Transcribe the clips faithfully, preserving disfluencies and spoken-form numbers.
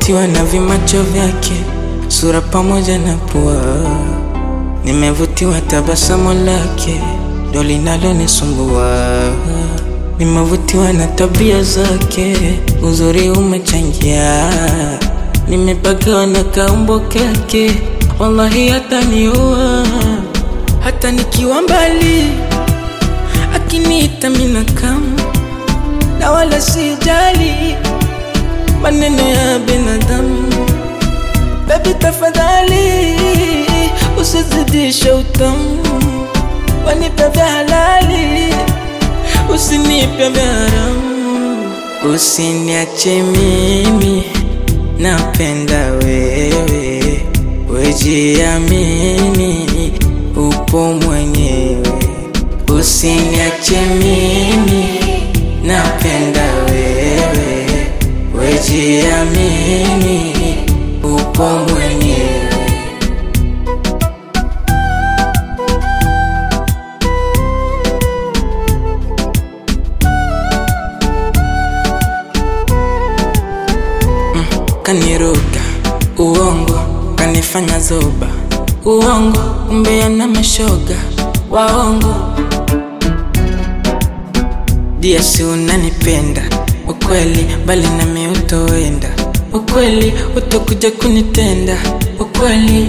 Nimevutiwa na vimacho vyake, sura pamoja na pua. Nimevutiwa tabasamu lake, ndo linalonisumbua. Nimevutiwa na tabia zake, uzuri umechangia. Nimepagawa na kaumbo kake, wallahi hataniua. Hata nikiwa mbali, akiniita mina kama, na wala sijali maneno ya binadamu. Baby tafadhali, usizidishe utamu, wanipe vya halali, usinipe vya haramu. Usiniache mimi, napenda wewe, wejiamini, upo mwenyewe. Usiniache mimi, napenda wewe, wejiamini, upo mwenyewe. mm, Kaniruka uongo, kanifanya zoba uongo, umbea na mashoga waongo. Dia si unanipenda ukweli, bali nami utoenda ukweli, utakuja kunitenda ukweli.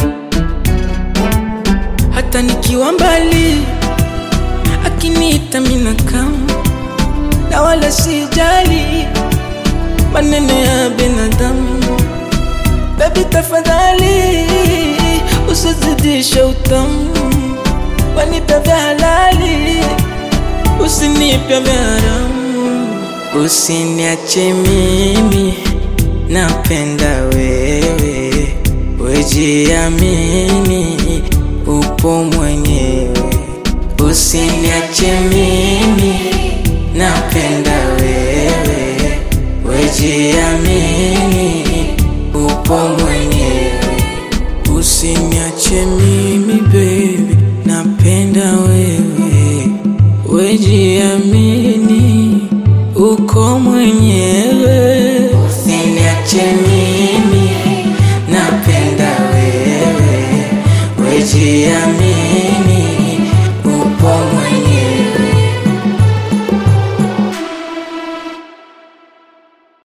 Hata nikiwa mbali, akiniita mina kama, na wala sijali maneno ya binadamu. Baby tafadhali, usizidishe utamu, wanipe vya halali, usinipe vya haramu. Usiniache mimi, napenda wewe, wejiamini, upo mwenyewe. Usiniache mimi, napenda wewe, wejiamini, upo mwenyewe. Usiniache mimi baby, napenda wewe, wejiamini.